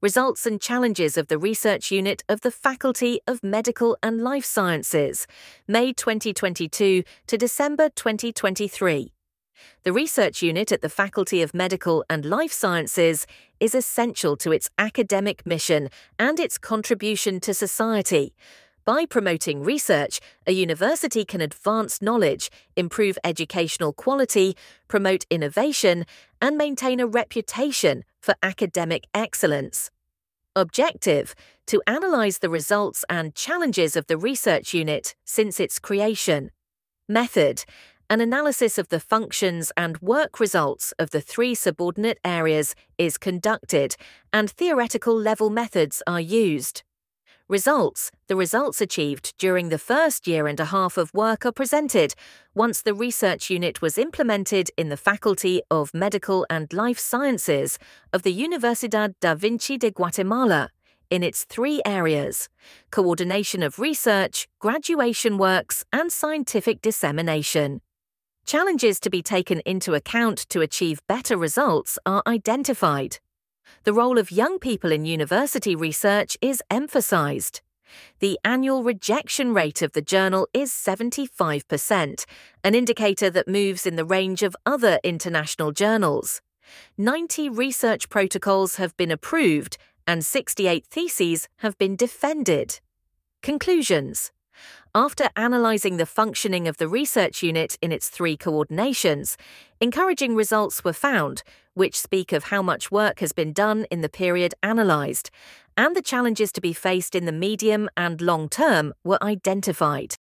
Results and challenges of the research unit of the Faculty of Medical and Life Sciences, May 2022 to December 2023. The research unit at the Faculty of Medical and Life Sciences is essential to its academic mission and its contribution to society. By promoting research, a university can advance knowledge, improve educational quality, promote innovation, and maintain a reputation for academic excellence. Objective: to analyze the results and challenges of the research unit since its creation. Method: an analysis of the functions and work results of the three subordinate areas is conducted, and theoretical level methods are used. Results: the results achieved during the first year and a half of work are presented once the research unit was implemented in the Faculty of Medical and Life Sciences of the Universidad da Vinci de Guatemala in its three areas: coordination of research, graduation works, and scientific dissemination. Challenges to be taken into account to achieve better results are identified. The role of young people in university research is emphasized. The annual rejection rate of the journal is 75%, an indicator that moves in the range of other international journals. 90 research protocols have been approved and 68 theses have been defended. Conclusions: after analyzing the functioning of the research unit in its three coordinations, encouraging results were found, which speak of how much work has been done in the period analyzed, and the challenges to be faced in the medium and long term were identified.